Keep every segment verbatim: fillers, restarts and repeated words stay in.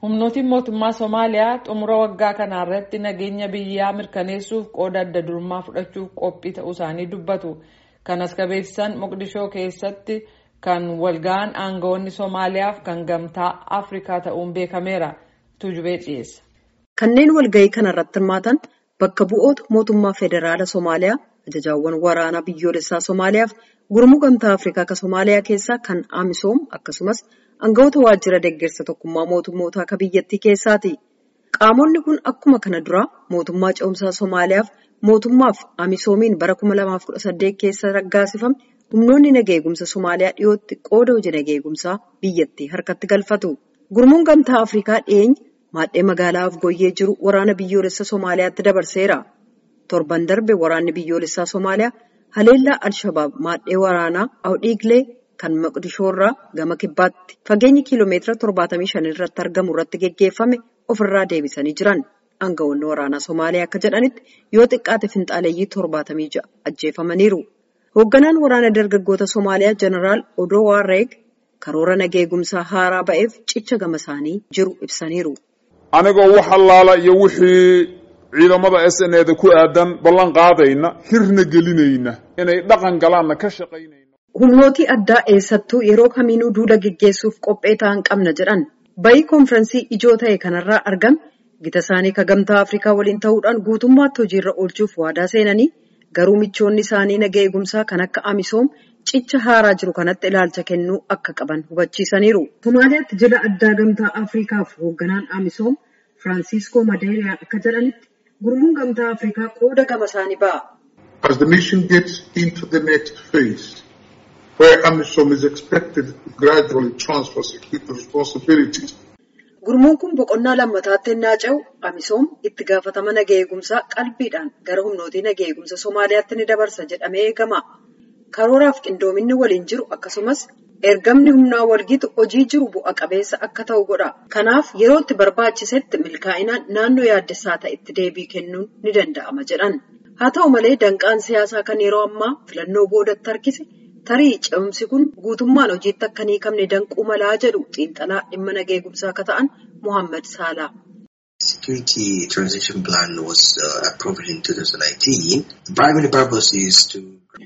Humnootiin mootummaa Somaaliyaa xumura waggaa kanarratti nageenya biyyaa mirkaneessuuf qooda adda durummaa fudhachuuf qophii ta'uu isaanii dubbatu. Kanas beeksisan Moqdishoo keessatti kan walga'an aangawoonni Somaaliyaaf kan gamtaa Afrikaa ta'uun beekameera. Tuujubee dhiyeessa. Kanneen walga'ii kanarratti hirmaatan bakka bu'oota mootummaa federaala Somaaliyaa, ajajaawwan waraanaa biyyoolessaa Somaaliyaaf gurmuu gamtaa Afrikaa kan Somaaliyaa keessaa kan Amisoom akkasumas aangawoota waajjira deeggarsa tokkummaa mootummootaa akka biyyattii keessaati. Qaamonni kun akkuma kana dura mootummaa ce'umsaa Somaaliyaaf mootummaaf Amisoomiin bara kuma lamaaf kudha saddeet keessa raggaasifame humnoonni nageenya eegumsa Somaaliyaa dhiyootti qooda hojii nageenya eegumsaa biyyattii harkatti galfatu. Gurmuun gamtaa Afrikaa dhiyeenya maadhee magaalaa Afgooyyee jiru waraana biyyoolessaa Somaaliyaatti dabarseera. Torban darbe waraanni biyyoolessaa Somaaliyaa haleellaa Al-Shabaab maadhee waraanaa Awdiiglee kan Moqdishoo irraa gama kibbaatti fageenyi kiiloomeetira torbaatamii shan irratti argamu irratti geggeeffame ofirraa deebisanii jiran. Aangawoonni waraanaa Somaaliyaa akka jedhanitti yoo xiqqaate finxaaleeyyii torbaatamii ja'a ajjeefamaniiru. Hoogganaan waraana dargaggoota Somaaliyaa Jeneraal Odoo Waarreeg karoora nageenya eegumsaa haaraa ba'eef cicha gama isaanii jiru ibsaniiru. Anigoo wax allaala iyo wixii ciidamada S N A ku aadan ballan qaadayna hirna gelinayna inay dhaqan galaanna ka shaqaynayna. Humnooti addaa eessattuu yeroo kamiinuu duula geggeessuuf qophee ta'an qabna jedhan. Bayii konfiraansii ijoo ta'e kanarraa argame gita isaanii ka gamtaa Afrikaa waliin ta'uudhaan guutummaatti hojiirra oolchuuf waadaa seenanii garuu michoonni isaanii nageenya eegumsaa kan akka Amisoom cicha haaraa jiru kanatti ilaalcha kennuu akka qaban hubachiisaniiru. Somaaliyaatti jila addaa gamtaa Afrikaaf hoogganaan Amisoom Francisco Madeira akka jedhanitti gurmuun gamtaa Afrikaa qooda gama isaanii ba'a. As the mission gets into the next phase, where Amisom is expected to gradually transfer security responsibilities. Gurmuun kun boqonnaa lammataatti ennaa ce'u Amisoom itti gaafatama nageenya eegumsaa qalbiidhaan gara humnootii nageenya eegumsa Somaaliyaatti ni dabarsa jedhamee eegama. Karooraaf qindoominni waliin jiru akkasumas ergamni humnaa walgitu hojii jiru bu'a qabeessa akka ta'u godha. Kanaaf yeroo itti barbaachisetti milkaa'inaan naannoo yaaddessaa ta'etti deebii kennuun ni danda'ama jedhan. Haa ta'u malee danqaan siyaasaa kan yeroo ammaa filannoo boodatti harkise tarii ce'umsi kun guutummaan hojiitti akka hin hiikamne danquu malaa jedhu xiinxalaa dhimma nageenya eegumsaa akka ta'an Muhammad Salaa. Security transition plan was uh, approved in two thousand nineteen. The primary purpose is to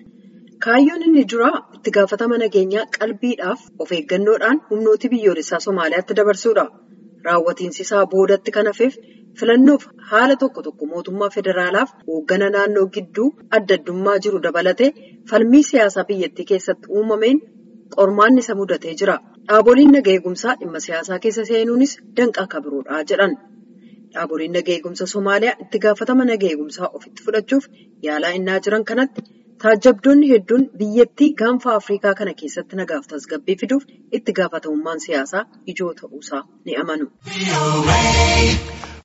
Kaayyoon inni duraa itti gaafatama nageenyaa qalbiidhaaf of eeggannoodhaan humnooti biyyoolessaa Somaaliyaatti dabarsuudha. Raawwatiinsi isaa boodatti kan hafeef filannoof haala tokko tokko mootummaa federaalaaf hooggana naannoo gidduu adda addummaa jiru dabalatee falmii siyaasaa biyyattii keessatti uumameen qormaanni isa mudatee jira. Dhaaboliin nageenya eegumsaa dhimma siyaasaa keessa seenuunis danqaa akka biroodha jedhan. Dhaaboliin nageenya eegumsa Somaaliyaa itti gaafatama nageenya eegumsaa ofitti fudhachuuf yaalaa innaa jiran kanatti taajjabdoonni hedduun biyyattii gaanfa Afrikaa kana keessatti nagaaf tasgabbii fiduuf itti gaafatamummaan siyaasaa ijoo ta'uusaa ni amanu.